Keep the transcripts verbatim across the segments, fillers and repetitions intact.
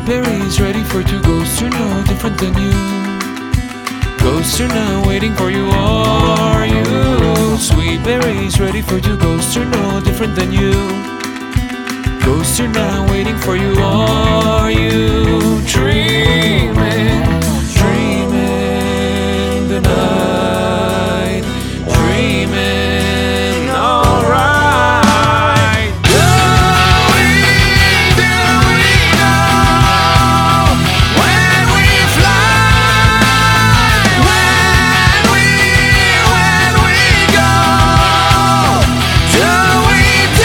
Sweet berries ready for two ghosts who know different than you. Ghosts are now waiting for you, are you? Sweet berries ready for two ghosts who know different than you. Ghosts are now waiting for you, are you? Dreaming, dreaming the night, dreaming alright. Do we, do we know when we fly, when we, when we go? Do we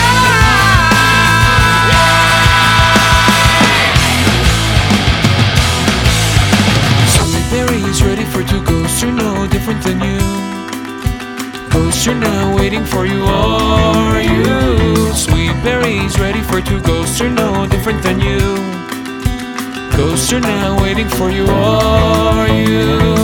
berries ready for two ghosts who know different than you. Ghosts are now waiting for you, are you? Sweet berries ready for two ghosts who know different than you. Ghosts are now waiting for you, are you?